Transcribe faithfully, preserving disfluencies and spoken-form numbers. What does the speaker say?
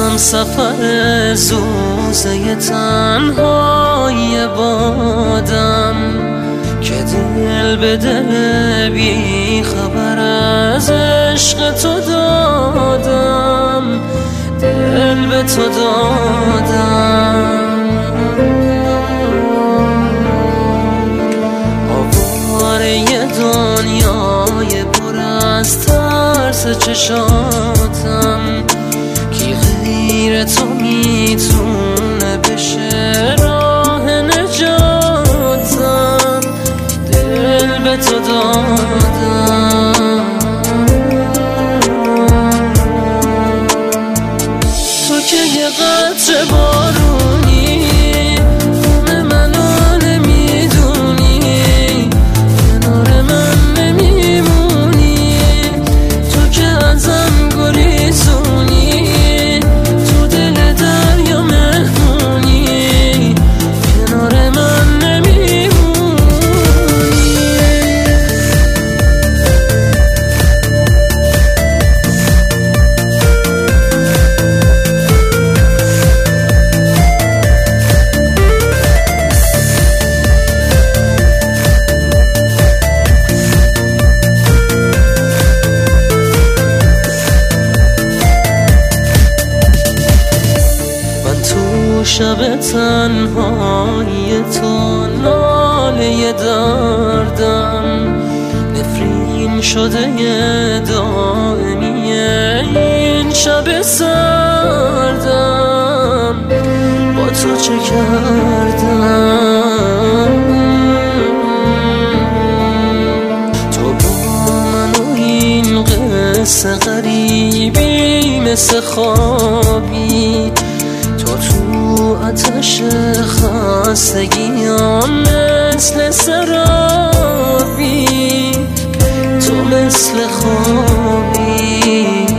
سفر زوزه تنهای بادم که دل به دل بی خبر از عشق تو دادم، دل به تو دادم. آواره دنیای پر از ترس چشاتم، کی غیر تو میتونه بشه راه نجاتم، دل به تو دادم. تو که یه قطره بارونی غم منو نمیدونی، کنار من نمیمونی، تو که ازم گریزونی، تو دل دریا مهمونی، کنار من نمیمونی. شب تنهای تو ناله دردم، نفرین شده دائمی این شب سردم. با تو چه کردم؟ تو با من و این قصه غریبی مثل خوابی، تو تو آتش خستگیام مثل سرابی، تو مثل خوابی.